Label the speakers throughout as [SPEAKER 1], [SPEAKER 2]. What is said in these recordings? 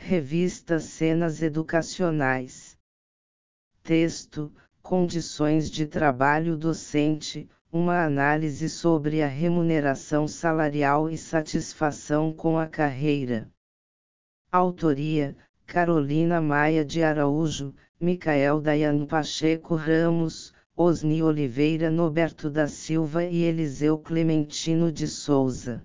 [SPEAKER 1] Revista Cenas Educacionais. Texto: Condições de trabalho docente, uma análise sobre a remuneração salarial e satisfação com a carreira. Autoria: Carolina Maia de Araújo, Micael Dayano Pacheco Ramos, Osni Oliveira Noberto da Silva e Eliseu Clementino de Souza.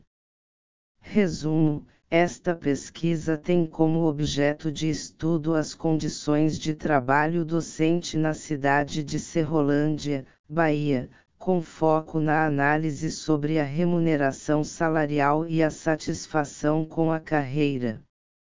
[SPEAKER 1] Resumo: esta pesquisa tem como objeto de estudo as condições de trabalho docente na cidade de Serrolândia, Bahia, com foco na análise sobre a remuneração salarial e a satisfação com a carreira.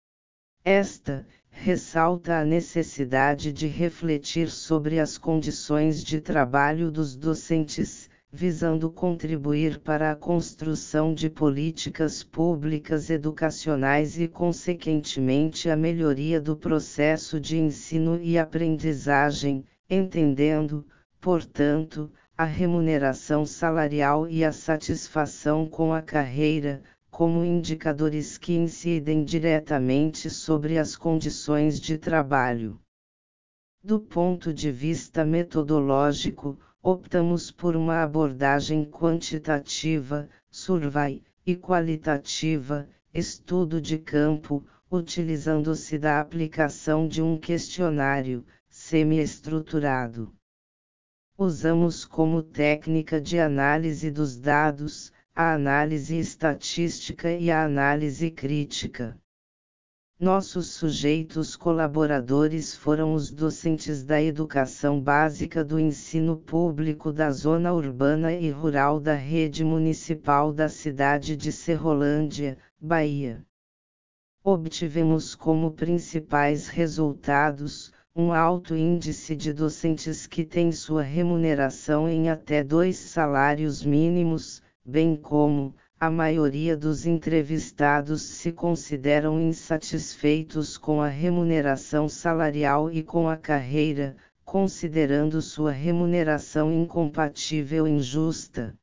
[SPEAKER 1] Esta ressalta a necessidade de refletir sobre as condições de trabalho dos docentes, visando contribuir para a construção de políticas públicas educacionais e, consequentemente, a melhoria do processo de ensino e aprendizagem, entendendo, portanto, a remuneração salarial e a satisfação com a carreira como indicadores que incidem diretamente sobre as condições de trabalho. Do ponto de vista metodológico, optamos por uma abordagem quantitativa, survey, e qualitativa, estudo de campo, utilizando-se da aplicação de um questionário, semi-estruturado. Usamos como técnica de análise dos dados, a análise estatística e a análise crítica. Nossos sujeitos colaboradores foram os docentes da educação básica do ensino público da zona urbana e rural da rede municipal da cidade de Serrolândia, Bahia. Obtivemos como principais resultados um alto índice de docentes que têm sua remuneração em até 2 salários mínimos, bem como, a maioria dos entrevistados se consideram insatisfeitos com a remuneração salarial e com a carreira, considerando sua remuneração incompatível e injusta.